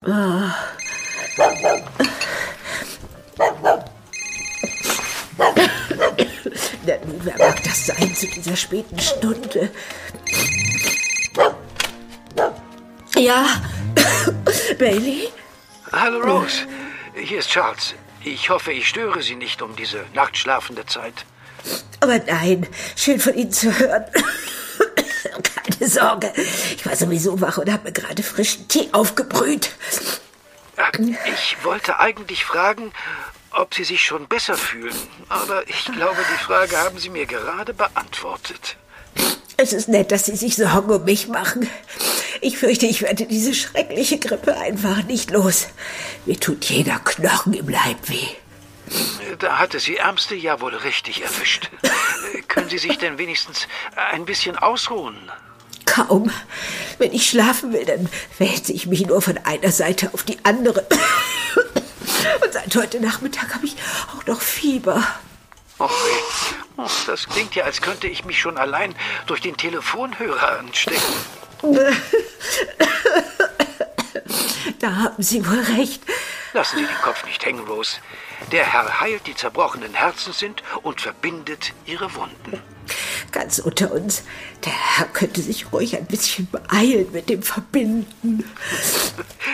Wer mag das sein zu dieser späten Stunde? Ja, Bailey? Hallo Rose, hier ist Charles. Ich hoffe, ich störe Sie nicht um diese nachtschlafende Zeit. Aber nein, schön von Ihnen zu hören. Keine Sorge, ich war sowieso wach und habe mir gerade frischen Tee aufgebrüht. Ich wollte eigentlich fragen, ob Sie sich schon besser fühlen. Aber ich glaube, die Frage haben Sie mir gerade beantwortet. Es ist nett, dass Sie sich Sorgen um mich machen. Ich fürchte, ich werde diese schreckliche Grippe einfach nicht los. Mir tut jeder Knochen im Leib weh. Da hatte Sie Ärmste ja wohl richtig erwischt. Können Sie sich denn wenigstens ein bisschen ausruhen? Kaum. Wenn ich schlafen will, dann wälze ich mich nur von einer Seite auf die andere. Und seit heute Nachmittag habe ich auch noch Fieber. Och, das klingt ja, als könnte ich mich schon allein durch den Telefonhörer anstecken. Da haben Sie wohl recht. Lassen Sie den Kopf nicht hängen, Rose. Der Herr heilt die zerbrochenen Herzenssind und verbindet ihre Wunden. Ganz unter uns. Der Herr könnte sich ruhig ein bisschen beeilen mit dem Verbinden.